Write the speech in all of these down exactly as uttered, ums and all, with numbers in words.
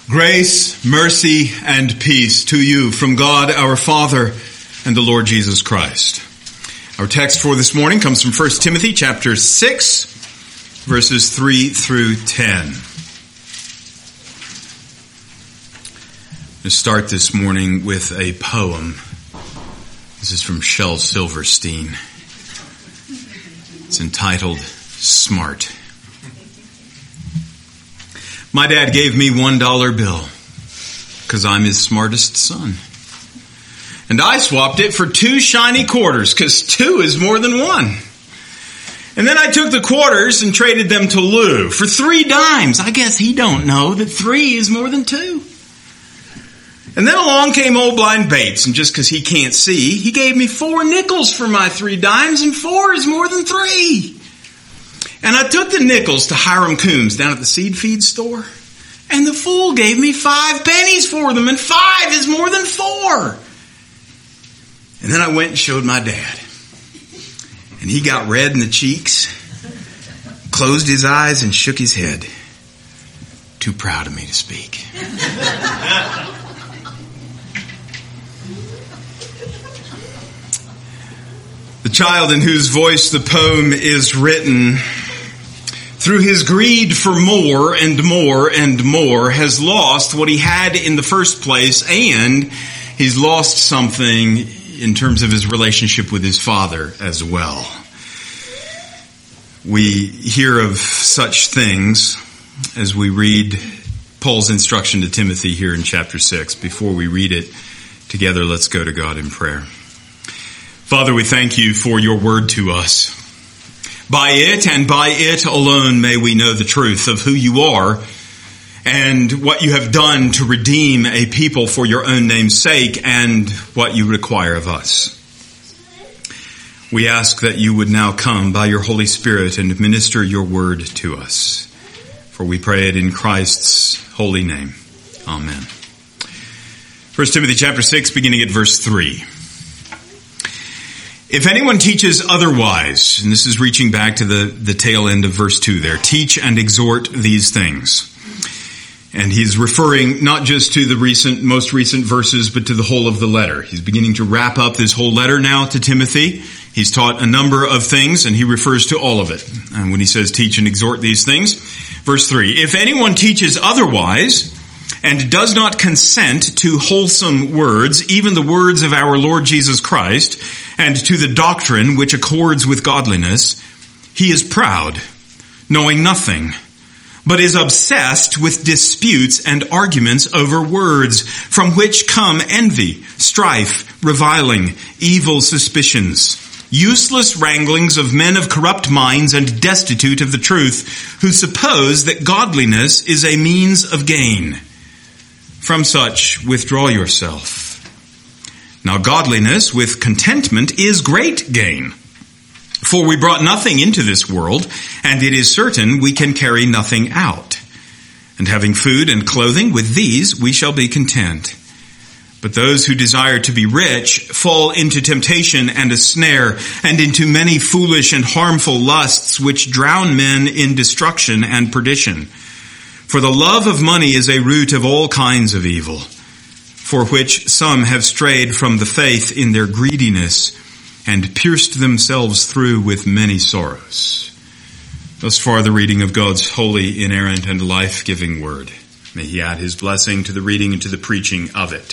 Grace, mercy, and peace to you from God our Father and the Lord Jesus Christ. Our text for this morning comes from First Timothy chapter six, verses three through ten. Let's start this morning with a poem. This is from Shel Silverstein. It's entitled Smart. My dad gave me one dollar bill because I'm his smartest son. And I swapped it for two shiny quarters because two is more than one. And then I took the quarters and traded them to Lou for three dimes. I guess he don't know that three is more than two. And then along came old blind Bates, and just because he can't see, he gave me four nickels for my three dimes, and four is more than three. And I took the nickels to Hiram Coombs down at the seed feed store, and the fool gave me five pennies for them, and five is more than four. And then I went and showed my dad, and he got red in the cheeks, closed his eyes, and shook his head. Too proud of me to speak. The child in whose voice the poem is written, through his greed for more and more and more, has lost what he had in the first place, and he's lost something in terms of his relationship with his father as well. We hear of such things as we read Paul's instruction to Timothy here in chapter six. Before we read it together, let's go to God in prayer. Father, we thank you for your word to us. By it and by it alone may we know the truth of who you are and what you have done to redeem a people for your own name's sake and what you require of us. We ask that you would now come by your Holy Spirit and minister your word to us. For we pray it in Christ's holy name. Amen. First Timothy chapter six, beginning at verse three. If anyone teaches otherwise, and this is reaching back to the, the tail end of verse two there, teach and exhort these things. And he's referring not just to the recent, most recent verses, but to the whole of the letter. He's beginning to wrap up this whole letter now to Timothy. He's taught a number of things, and he refers to all of it. And when he says teach and exhort these things, verse three, if anyone teaches otherwise and does not consent to wholesome words, even the words of our Lord Jesus Christ, and to the doctrine which accords with godliness, he is proud, knowing nothing, but is obsessed with disputes and arguments over words, from which come envy, strife, reviling, evil suspicions, useless wranglings of men of corrupt minds and destitute of the truth, who suppose that godliness is a means of gain. From such withdraw yourself. Now godliness with contentment is great gain. For we brought nothing into this world, and it is certain we can carry nothing out. And having food and clothing, with these we shall be content. But those who desire to be rich fall into temptation and a snare, and into many foolish and harmful lusts, which drown men in destruction and perdition. For the love of money is a root of all kinds of evil, for which some have strayed from the faith in their greediness and pierced themselves through with many sorrows. Thus far the reading of God's holy, inerrant, and life-giving word. May he add his blessing to the reading and to the preaching of it.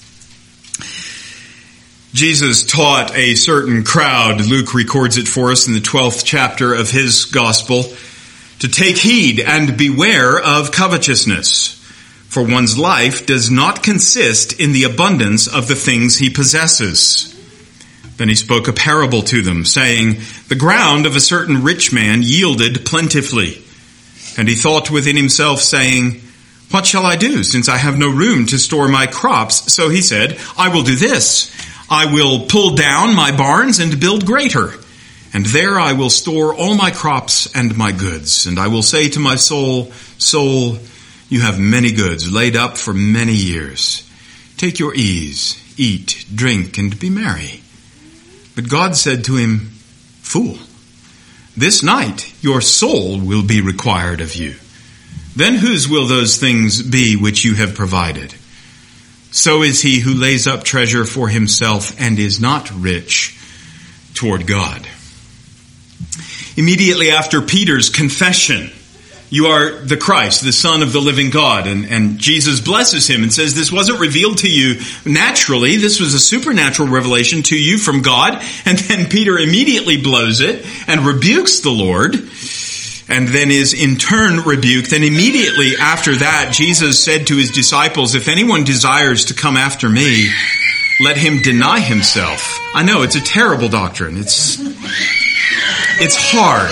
Jesus taught a certain crowd, Luke records it for us in the twelfth chapter of his gospel, to take heed and beware of covetousness. For one's life does not consist in the abundance of the things he possesses. Then he spoke a parable to them, saying, the ground of a certain rich man yielded plentifully. And he thought within himself, saying, what shall I do, since I have no room to store my crops? So he said, I will do this. I will pull down my barns and build greater. And there I will store all my crops and my goods. And I will say to my soul, soul, you have many goods laid up for many years. Take your ease, eat, drink, and be merry. But God said to him, fool, this night your soul will be required of you. then whose will those things be which you have provided? So is he who lays up treasure for himself and is not rich toward God. Immediately after Peter's confession, you are the Christ, the Son of the living God. And, and Jesus blesses him and says, this wasn't revealed to you naturally. This was a supernatural revelation to you from God. And then Peter immediately blows it and rebukes the Lord, and then is in turn rebuked. And immediately after that, Jesus said to his disciples, if anyone desires to come after me, let him deny himself. I know, it's a terrible doctrine. It's, it's hard.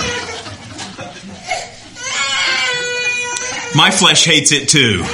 My flesh hates it too.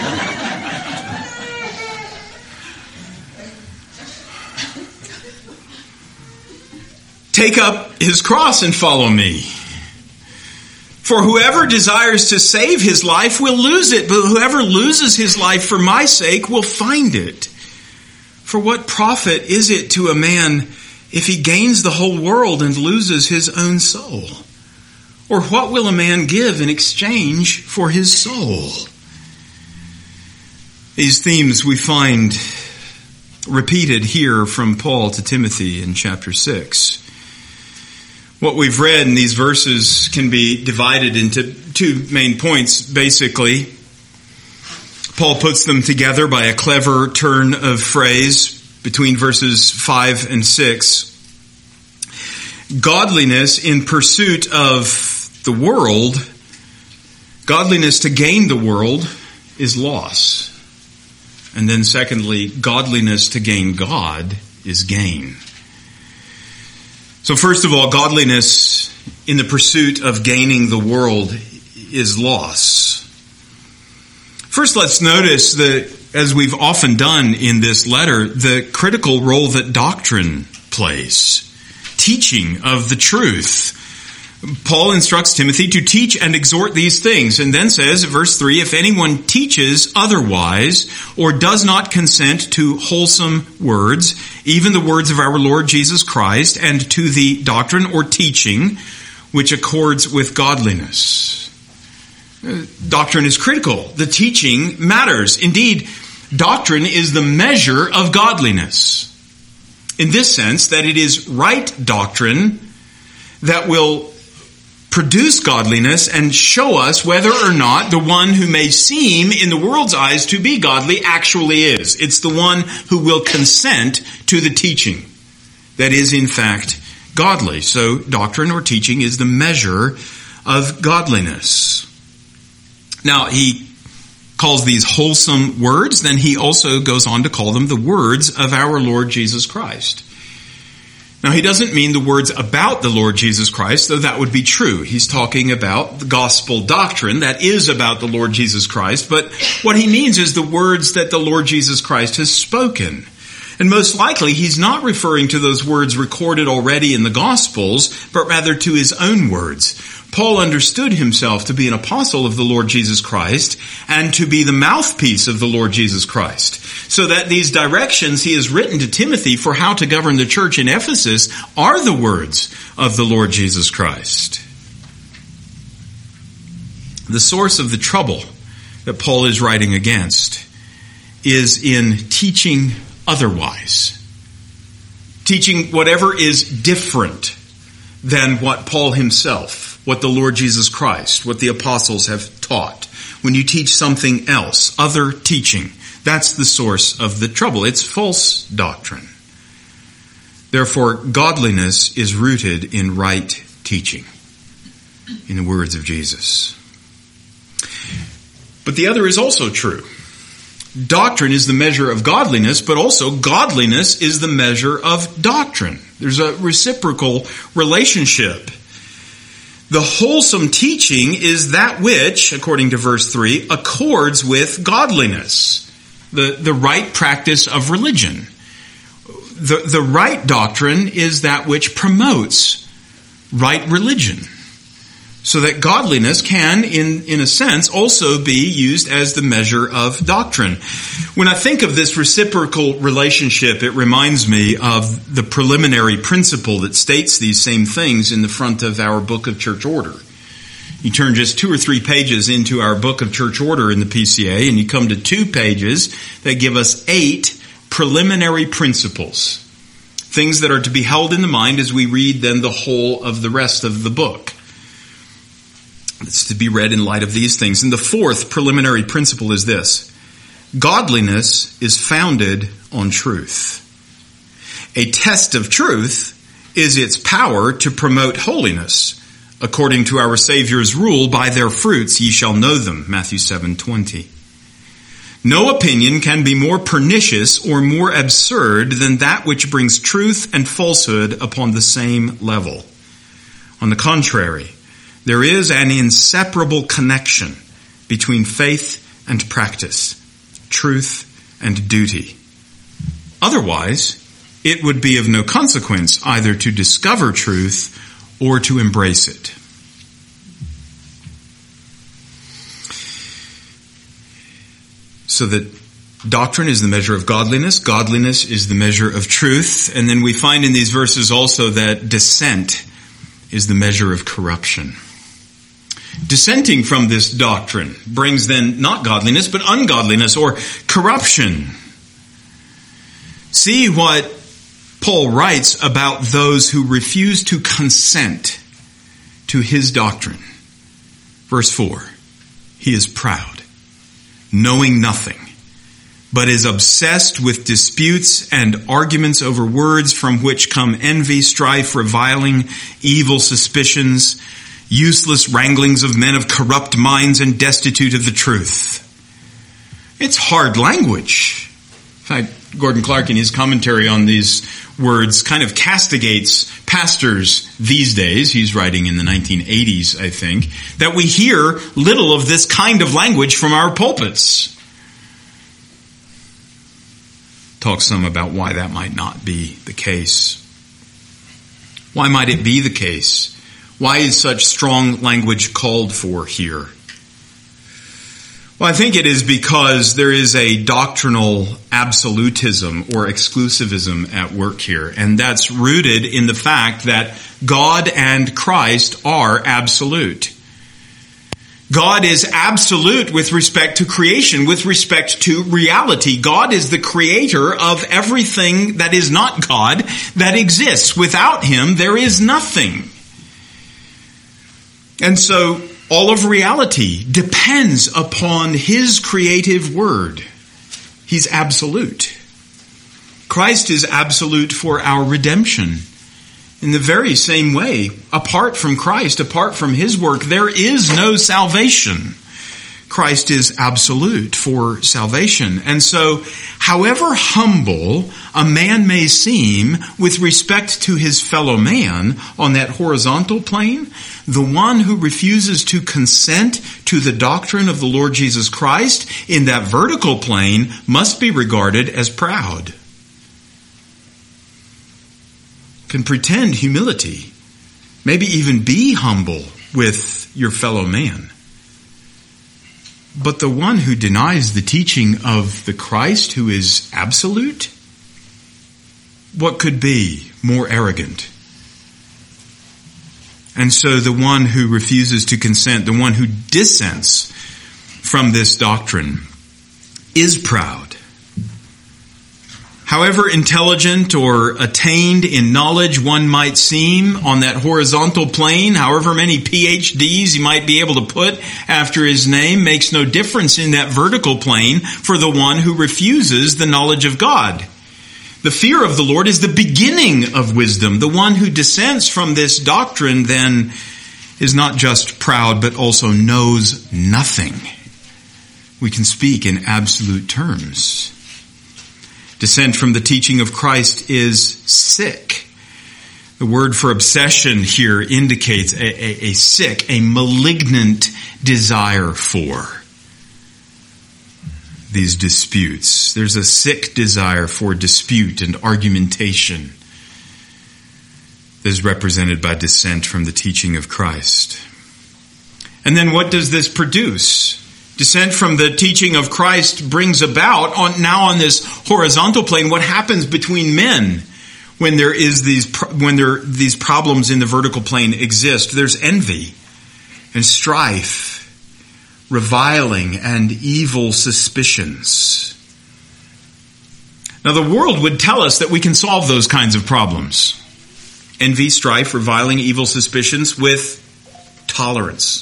Take up his cross and follow me. For whoever desires to save his life will lose it, but whoever loses his life for my sake will find it. For what profit is it to a man if he gains the whole world and loses his own soul? Or what will a man give in exchange for his soul? These themes we find repeated here from Paul to Timothy in chapter six. What we've read in these verses can be divided into two main points, basically. Paul puts them together by a clever turn of phrase between verses five and six. Godliness in pursuit of the world, godliness to gain the world, is loss. And then secondly, godliness to gain God is gain. So first of all, godliness in the pursuit of gaining the world is loss. First, let's notice that, as we've often done in this letter, the critical role that doctrine plays. Teaching of the truth. Paul instructs Timothy to teach and exhort these things, and then says, verse three, if anyone teaches otherwise or does not consent to wholesome words, even the words of our Lord Jesus Christ, and to the doctrine or teaching which accords with godliness. Doctrine is critical. The teaching matters. Indeed, doctrine is the measure of godliness. In this sense, that it is right doctrine that will produce godliness and show us whether or not the one who may seem in the world's eyes to be godly actually is. It's the one who will consent to the teaching that is in fact godly. So doctrine or teaching is the measure of godliness. Now he calls these wholesome words, then he also goes on to call them the words of our Lord Jesus Christ. Now, he doesn't mean the words about the Lord Jesus Christ, though that would be true. He's talking about the gospel doctrine that is about the Lord Jesus Christ, but what he means is the words that the Lord Jesus Christ has spoken. And most likely, he's not referring to those words recorded already in the Gospels, but rather to his own words. Paul understood himself to be an apostle of the Lord Jesus Christ and to be the mouthpiece of the Lord Jesus Christ. So that these directions he has written to Timothy for how to govern the church in Ephesus are the words of the Lord Jesus Christ. The source of the trouble that Paul is writing against is in teaching otherwise. Teaching whatever is different than what Paul himself, what the Lord Jesus Christ, what the apostles have taught. When you teach something else, other teaching, that's the source of the trouble. It's false doctrine. Therefore, godliness is rooted in right teaching, in the words of Jesus. But the other is also true. Doctrine is the measure of godliness, but also godliness is the measure of doctrine. There's a reciprocal relationship. The wholesome teaching is that which, according to verse three, accords with godliness, the, the right practice of religion. The, the right doctrine is that which promotes right religion. So that godliness can, in, in a sense, also be used as the measure of doctrine. When I think of this reciprocal relationship, it reminds me of the preliminary principle that states these same things in the front of our book of church order. You turn just two or three pages into our book of church order in the P C A, and you come to two pages that give us eight preliminary principles. Things that are to be held in the mind as we read then the whole of the rest of the book. It's to be read in light of these things. And the fourth preliminary principle is this: godliness is founded on truth. A test of truth is its power to promote holiness. According to our Savior's rule, by their fruits ye shall know them, Matthew seven twenty. No opinion can be more pernicious or more absurd than that which brings truth and falsehood upon the same level. On the contrary, there is an inseparable connection between faith and practice, truth and duty. Otherwise, it would be of no consequence either to discover truth or to embrace it. So that doctrine is the measure of godliness, godliness is the measure of truth, and then we find in these verses also that dissent is the measure of corruption. Dissenting from this doctrine brings then not godliness, but ungodliness or corruption. See what Paul writes about those who refuse to consent to his doctrine. Verse four, he is proud, knowing nothing, but is obsessed with disputes and arguments over words, from which come envy, strife, reviling, evil suspicions, useless wranglings of men of corrupt minds and destitute of the truth. It's hard language. In fact, Gordon Clark, in his commentary on these words, kind of castigates pastors these days. He's writing in the nineteen eighties, I think, that we hear little of this kind of language from our pulpits. Talk some about why that might not be the case. Why might it be the case? Why is such strong language called for here? Well, I think it is because there is a doctrinal absolutism or exclusivism at work here, and that's rooted in the fact that God and Christ are absolute. God is absolute with respect to creation, with respect to reality. God is the creator of everything that is not God that exists. Without him, there is nothing. And so all of reality depends upon his creative word. He's absolute. Christ is absolute for our redemption. In the very same way, apart from Christ, apart from his work, there is no salvation. Christ is absolute for salvation. And so, however humble a man may seem with respect to his fellow man on that horizontal plane, the one who refuses to consent to the doctrine of the Lord Jesus Christ in that vertical plane must be regarded as proud. Can pretend humility, maybe even be humble with your fellow man. But the one who denies the teaching of the Christ, who is absolute, what could be more arrogant? And so the one who refuses to consent, the one who dissents from this doctrine, is proud. However intelligent or attained in knowledge one might seem on that horizontal plane, however many P H Ds he might be able to put after his name, makes no difference in that vertical plane for the one who refuses the knowledge of God. The fear of the Lord is the beginning of wisdom. The one who dissents from this doctrine then is not just proud, but also knows nothing. We can speak in absolute terms. Dissent from the teaching of Christ is sick. The word for obsession here indicates a, a, a sick, a malignant desire for these disputes. There's a sick desire for dispute and argumentation that is represented by dissent from the teaching of Christ. And then what does this produce? Dissent from the teaching of Christ brings about, on, now on this horizontal plane, what happens between men when there is these when there these problems in the vertical plane exist. There's envy, and strife, reviling, and evil suspicions. Now, the world would tell us that we can solve those kinds of problems. Envy, strife, reviling, evil suspicions with tolerance.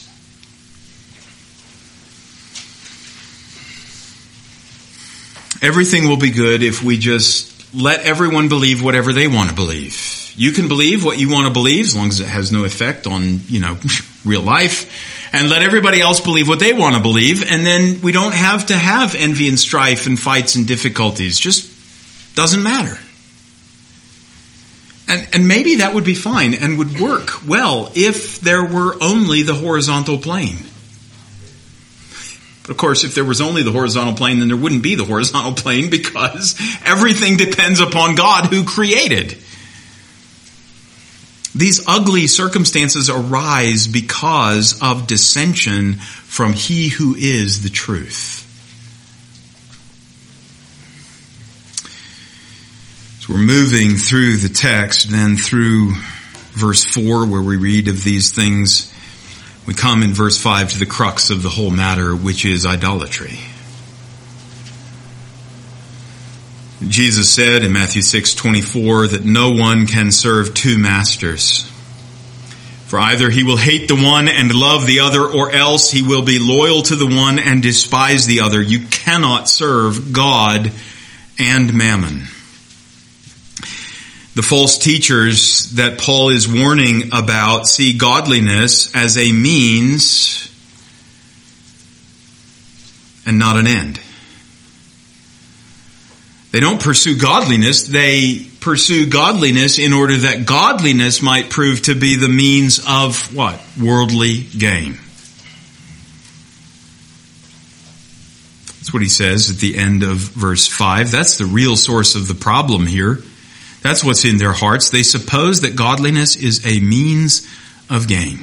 Everything will be good if we just let everyone believe whatever they want to believe. You can believe what you want to believe as long as it has no effect on, you know, real life. And let everybody else believe what they want to believe. And then we don't have to have envy and strife and fights and difficulties. Just doesn't matter. And, and maybe that would be fine and would work well if there were only the horizontal plane. But of course, if there was only the horizontal plane, then there wouldn't be the horizontal plane because everything depends upon God who created. These ugly circumstances arise because of dissension from He who is the truth. So we're moving through the text, then through verse four where we read of these things. We come in verse five to the crux of the whole matter, which is idolatry. Jesus said in Matthew six twenty-four that no one can serve two masters. For either he will hate the one and love the other, or else he will be loyal to the one and despise the other. You cannot serve God and mammon. The false teachers that Paul is warning about see godliness as a means and not an end. They don't pursue godliness, they pursue godliness in order that godliness might prove to be the means of what? Worldly gain. That's what he says at the end of verse five. That's the real source of the problem here. That's what's in their hearts. They suppose that godliness is a means of gain.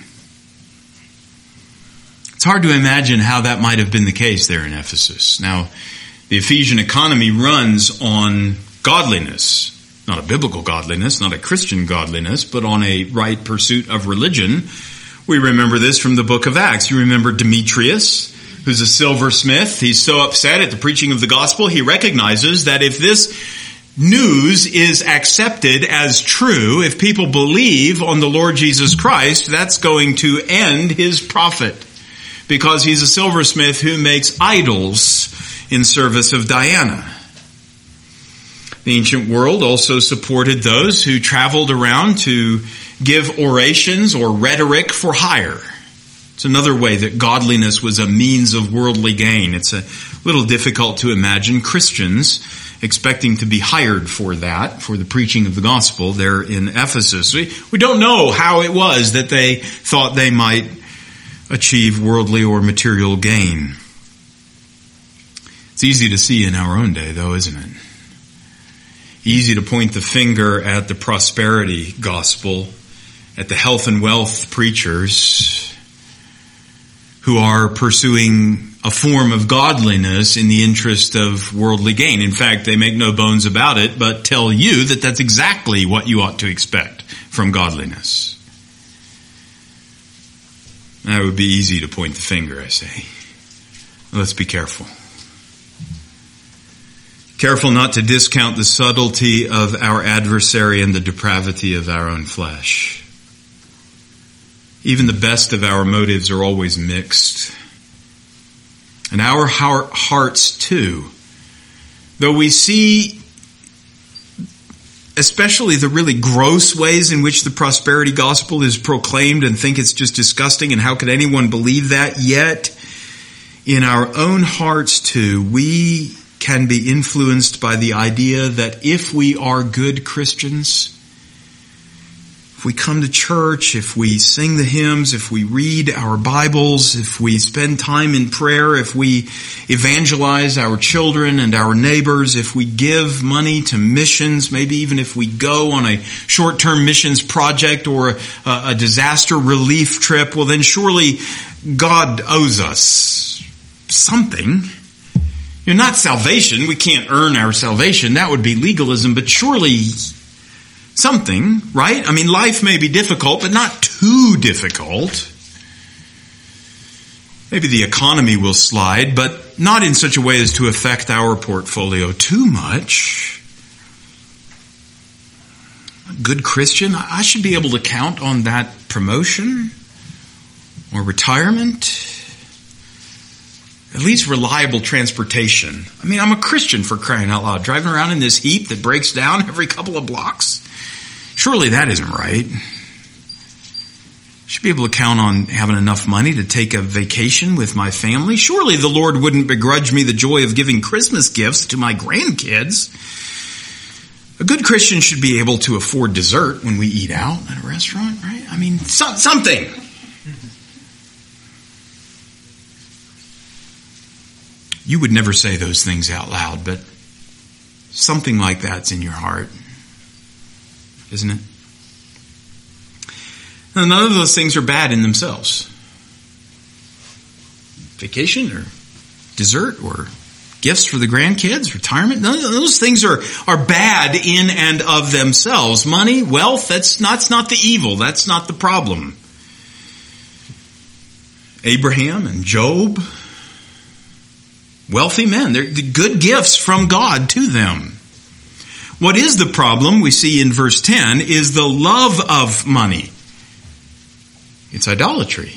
It's hard to imagine how that might have been the case there in Ephesus. Now, the Ephesian economy runs on godliness. Not a biblical godliness, not a Christian godliness, but on a right pursuit of religion. We remember this from the book of Acts. You remember Demetrius, who's a silversmith. He's so upset at the preaching of the gospel, he recognizes that if this news is accepted as true, if people believe on the Lord Jesus Christ, that's going to end his profit. Because he's a silversmith who makes idols in service of Diana. The ancient world also supported those who traveled around to give orations or rhetoric for hire. It's another way that godliness was a means of worldly gain. It's a little difficult to imagine Christians expecting to be hired for that, for the preaching of the gospel there in Ephesus. We, we don't know how it was that they thought they might achieve worldly or material gain. It's easy to see in our own day, though, isn't it? Easy to point the finger at the prosperity gospel, at the health and wealth preachers who are pursuing a form of godliness in the interest of worldly gain. In fact, they make no bones about it, but tell you that that's exactly what you ought to expect from godliness. That would be easy to point the finger, I say. Let's be careful. Careful not to discount the subtlety of our adversary and the depravity of our own flesh. Even the best of our motives are always mixed. And our hearts too. Though we see especially the really gross ways in which the prosperity gospel is proclaimed and think it's just disgusting and how could anyone believe that, yet in our own hearts too, we can be influenced by the idea that if we are good Christians, if we come to church, if we sing the hymns, if we read our Bibles, if we spend time in prayer, if we evangelize our children and our neighbors, if we give money to missions, maybe even if we go on a short-term missions project or a, a disaster relief trip, well then surely God owes us something. You know, not salvation. We can't earn our salvation. That would be legalism, but surely something, right? I mean, life may be difficult, but not too difficult. Maybe the economy will slide, but not in such a way as to affect our portfolio too much. A good Christian, I should be able to count on that promotion or retirement. At least reliable transportation. I mean, I'm a Christian, for crying out loud. Driving around in this heap that breaks down every couple of blocks. Surely that isn't right. Should be able to count on having enough money to take a vacation with my family. Surely the Lord wouldn't begrudge me the joy of giving Christmas gifts to my grandkids. A good Christian should be able to afford dessert when we eat out at a restaurant, right? I mean, so, something. You would never say those things out loud, but something like that's in your heart, isn't it? Now, none of those things are bad in themselves. Vacation or dessert or gifts for the grandkids, retirement, none of those things are, are bad in and of themselves. Money, wealth, that's not, that's not the evil. That's not the problem. Abraham and Job, wealthy men, they're good gifts from God to them. What is the problem, we see in verse ten, is the love of money. It's idolatry.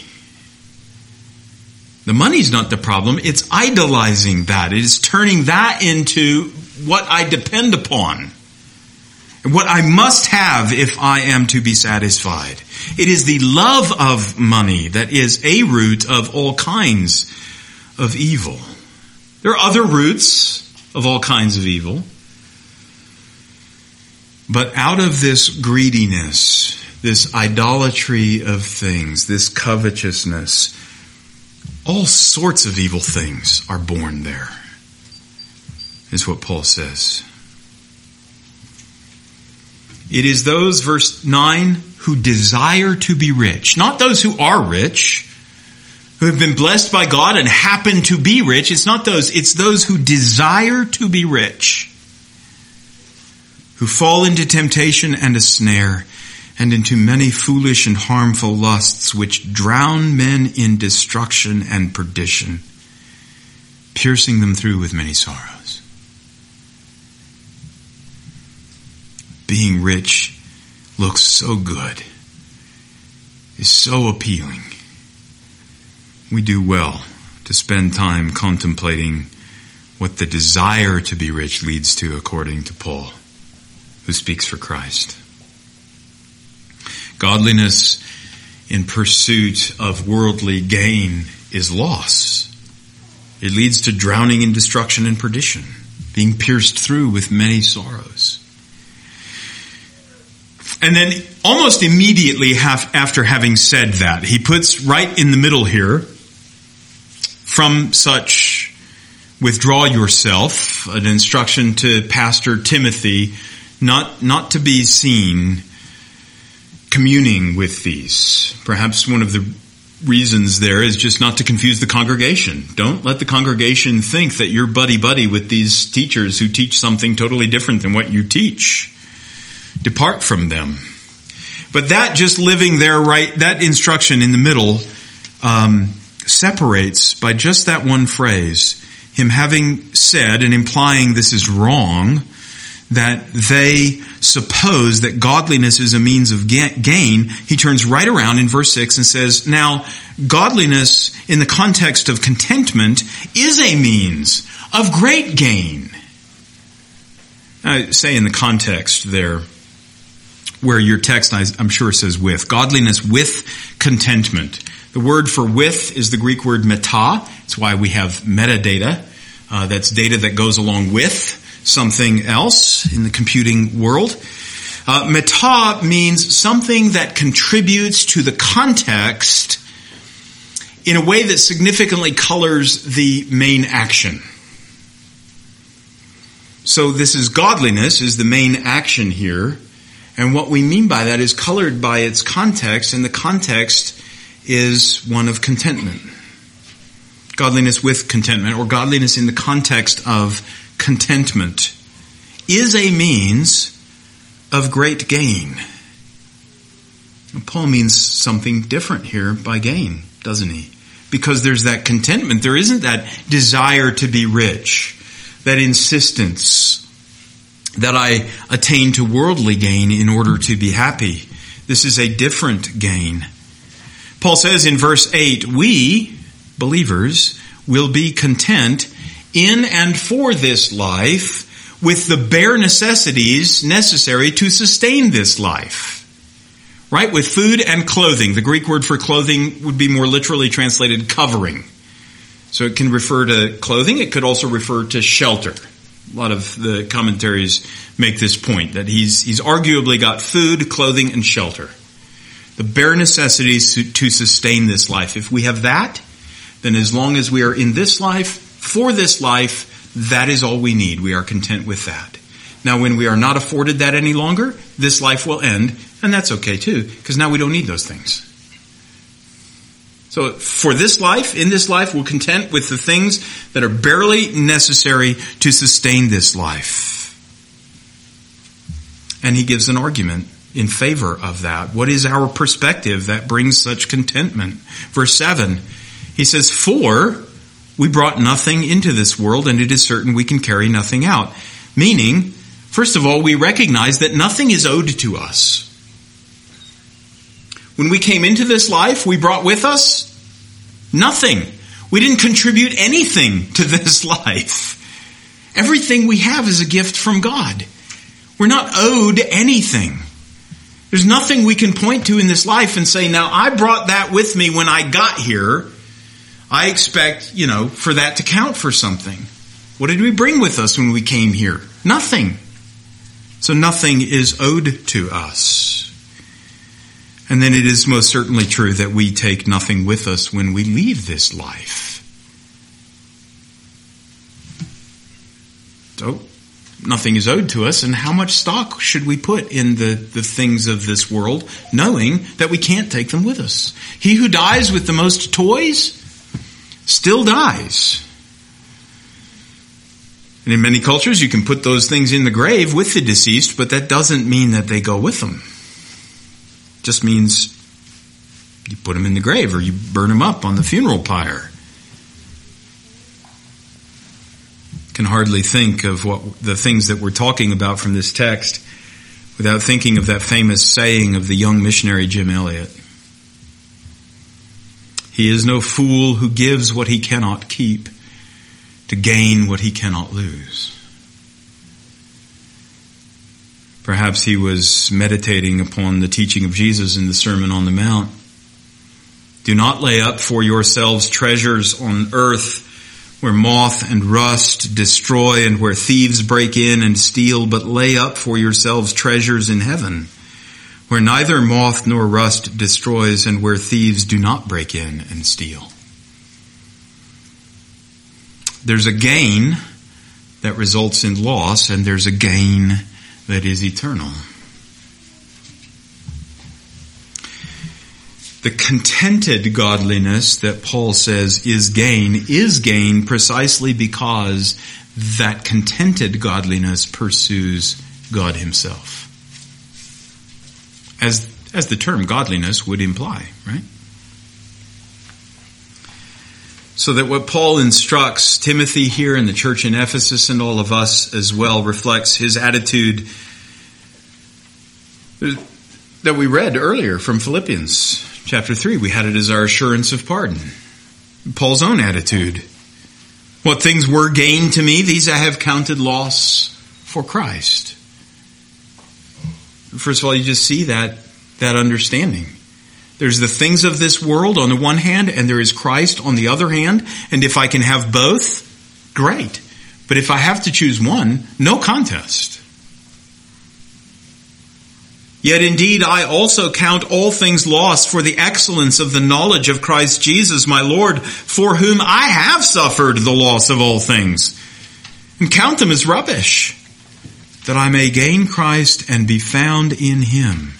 The money's not the problem, it's idolizing that. It is turning that into what I depend upon. What I must have if I am to be satisfied. It is the love of money that is a root of all kinds of evil. There are other roots of all kinds of evil. But out of this greediness, this idolatry of things, this covetousness, all sorts of evil things are born there, is what Paul says. It is those, verse nine, who desire to be rich, not those who are rich, who have been blessed by God and happen to be rich. It's not those, it's those who desire to be rich, who fall into temptation and a snare, and into many foolish and harmful lusts, which drown men in destruction and perdition, piercing them through with many sorrows. Being rich looks so good, is so appealing. We do well to spend time contemplating what the desire to be rich leads to, according to Paul, who speaks for Christ. Godliness in pursuit of worldly gain is loss. It leads to drowning in destruction and perdition, being pierced through with many sorrows. And then almost immediately after having said that, he puts right in the middle here, from such withdraw yourself, an instruction to Pastor Timothy, not, not to be seen communing with these. Perhaps one of the reasons there is just not to confuse the congregation. Don't let the congregation think that you're buddy-buddy with these teachers who teach something totally different than what you teach. Depart from them. But that just living there, right, that instruction in the middle um, separates by just that one phrase, him having said and implying this is wrong, that they suppose that godliness is a means of gain. He turns right around in verse six and says, now, godliness in the context of contentment is a means of great gain. I say in the context there, where your text, I'm sure, says with. Godliness with contentment. The word for with is the Greek word meta. It's why we have metadata. Uh, that's data that goes along with something else in the computing world. Uh, meta means something that contributes to the context in a way that significantly colors the main action. So this is godliness, is the main action here. And what we mean by that is colored by its context, and the context is one of contentment. Godliness with contentment, or godliness in the context of contentment, is a means of great gain. Paul means something different here by gain, doesn't he? because there's that contentment. There isn't that desire to be rich, that insistence that I attain to worldly gain in order to be happy. This is a different gain. Paul says in verse eight, we, believers, will be content in and for this life with the bare necessities necessary to sustain this life. Right? With food and clothing. The Greek word for clothing would be more literally translated covering. So it can refer to clothing. It could also refer to shelter. A lot of the commentaries make this point, that he's, he's arguably got food, clothing, and shelter. The bare necessities to, to sustain this life. If we have that, then as long as we are in this life, for this life, that is all we need. We are content with that. Now, when we are not afforded that any longer, this life will end, and that's okay too, because now we don't need those things. So for this life, in this life, we're content with the things that are barely necessary to sustain this life. And he gives an argument in favor of that. What is our perspective that brings such contentment? Verse seven, he says, for we brought nothing into this world, and it is certain we can carry nothing out. Meaning, first of all, we recognize that nothing is owed to us. When we came into this life, we brought with us nothing. We didn't contribute anything to this life. Everything we have is a gift from God. We're not owed anything. There's nothing we can point to in this life and say, now I brought that with me when I got here. I expect, you know, for that to count for something. What did we bring with us when we came here? Nothing. So nothing is owed to us. And then it is most certainly true that we take nothing with us when we leave this life. So, nothing is owed to us, and how much stock should we put in the, the things of this world, knowing that we can't take them with us? He who dies with the most toys still dies. And in many cultures, you can put those things in the grave with the deceased, but that doesn't mean that they go with them. It just means you put them in the grave or you burn them up on the funeral pyre. Can hardly think of what the things that we're talking about from this text without thinking of that famous saying of the young missionary Jim Elliot. He is no fool who gives what he cannot keep to gain what he cannot lose. Perhaps he was meditating upon the teaching of Jesus in the Sermon on the Mount. Do not lay up for yourselves treasures on earth where moth and rust destroy and where thieves break in and steal, but lay up for yourselves treasures in heaven where neither moth nor rust destroys and where thieves do not break in and steal. There's a gain that results in loss, and there's a gain that is eternal. The contented godliness that Paul says is gain, is gain precisely because that contented godliness pursues God himself. As, as the term godliness would imply, right? So that what Paul instructs Timothy here in the church in Ephesus and all of us as well reflects his attitude that we read earlier from Philippians chapter three. We had it as our assurance of pardon. Paul's own attitude. What things were gain to me, these I have counted loss for Christ. First of all, you just see that, that understanding. There's the things of this world on the one hand, and there is Christ on the other hand. And if I can have both, great. But if I have to choose one, no contest. Yet indeed I also count all things lost for the excellence of the knowledge of Christ Jesus my Lord, for whom I have suffered the loss of all things, and count them as rubbish, that I may gain Christ and be found in him,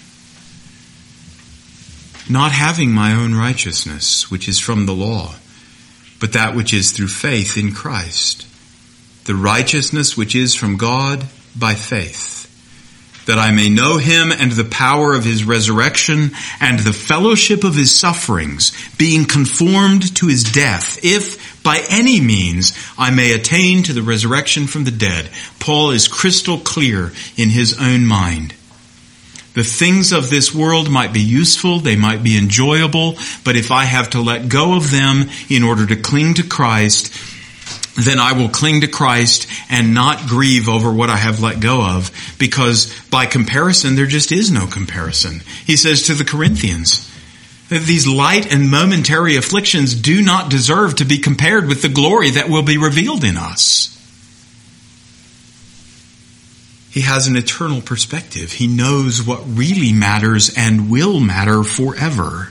not having my own righteousness, which is from the law, but that which is through faith in Christ, the righteousness which is from God by faith, that I may know him and the power of his resurrection and the fellowship of his sufferings, being conformed to his death, if by any means I may attain to the resurrection from the dead. Paul is crystal clear in his own mind. The things of this world might be useful, they might be enjoyable, but if I have to let go of them in order to cling to Christ, then I will cling to Christ and not grieve over what I have let go of, because by comparison, there just is no comparison. He says to the Corinthians that these light and momentary afflictions do not deserve to be compared with the glory that will be revealed in us. He has an eternal perspective. He knows what really matters and will matter forever.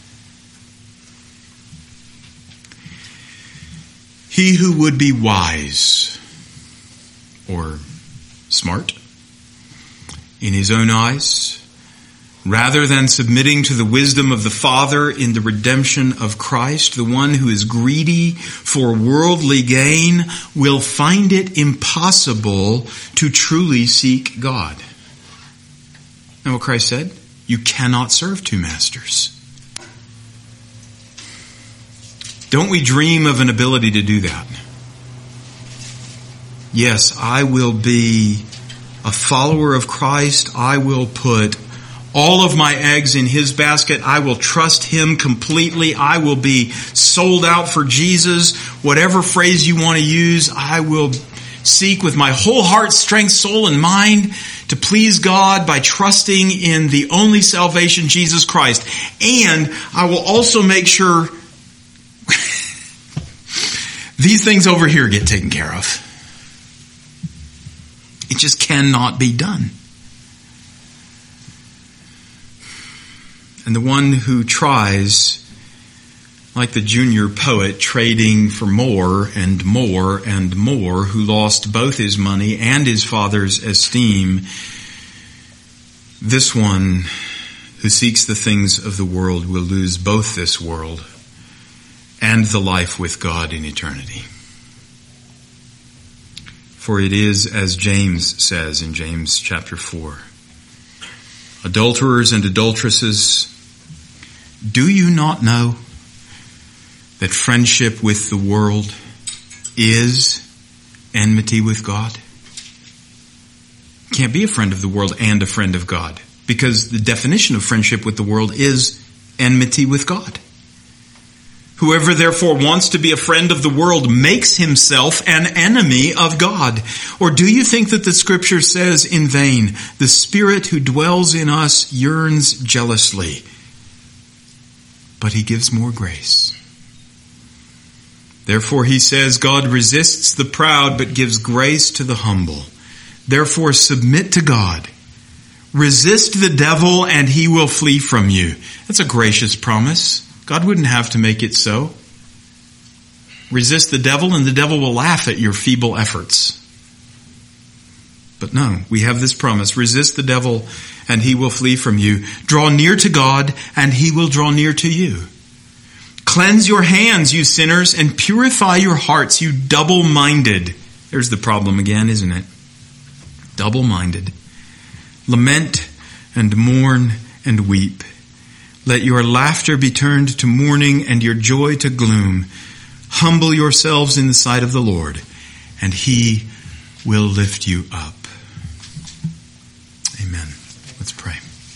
He who would be wise or smart in his own eyes, rather than submitting to the wisdom of the Father in the redemption of Christ, the one who is greedy for worldly gain will find it impossible to truly seek God. Know what Christ said? You cannot serve two masters. Don't we dream of an ability to do that? Yes, I will be a follower of Christ. I will put all of my eggs in his basket. I will trust him completely. I will be sold out for Jesus. Whatever phrase you want to use, I will seek with my whole heart, strength, soul, and mind to please God by trusting in the only salvation, Jesus Christ. And I will also make sure these things over here get taken care of. It just cannot be done. And the one who tries, like the junior poet trading for more and more and more, who lost both his money and his father's esteem, this one who seeks the things of the world will lose both this world and the life with God in eternity. For it is as James says in James chapter four, adulterers and adulteresses, do you not know that friendship with the world is enmity with God? You can't be a friend of the world and a friend of God, because the definition of friendship with the world is enmity with God. Whoever therefore wants to be a friend of the world makes himself an enemy of God. Or do you think that the scripture says in vain, the Spirit who dwells in us yearns jealously, but he gives more grace? Therefore he says, God resists the proud, but gives grace to the humble. Therefore submit to God. Resist the devil and he will flee from you. That's a gracious promise. God wouldn't have to make it so. Resist the devil and the devil will laugh at your feeble efforts. But no, we have this promise. Resist the devil and he will flee from you. Draw near to God and he will draw near to you. Cleanse your hands, you sinners, and purify your hearts, you double-minded. There's the problem again, isn't it? Double-minded. Lament and mourn and weep. Let your laughter be turned to mourning and your joy to gloom. Humble yourselves in the sight of the Lord, and he will lift you up. Amen. Let's pray.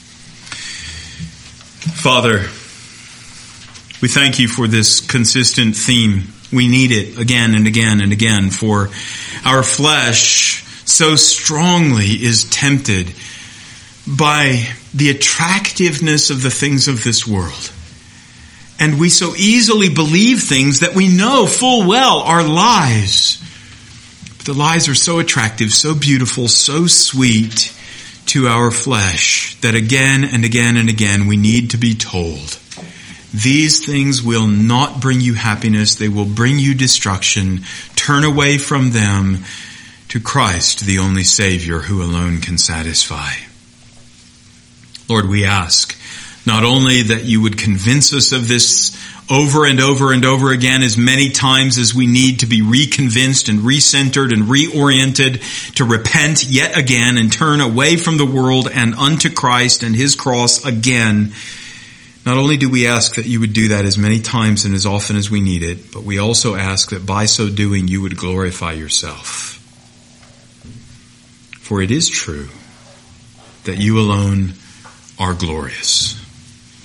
Father, we thank you for this consistent theme. We need it again and again and again, for our flesh so strongly is tempted by the attractiveness of the things of this world. And we so easily believe things that we know full well are lies. But the lies are so attractive, so beautiful, so sweet to our flesh that again and again and again we need to be told, these things will not bring you happiness, they will bring you destruction. Turn away from them to Christ, the only Savior who alone can satisfy. Lord, we ask not only that you would convince us of this over and over and over again, as many times as we need to be reconvinced and recentered and reoriented, to repent yet again and turn away from the world and unto Christ and His cross again. Not only do we ask that you would do that as many times and as often as we need it, but we also ask that by so doing you would glorify yourself. For it is true that you alone are glorious.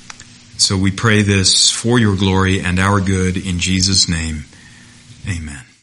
So we pray this for your glory and our good in Jesus' name. Amen.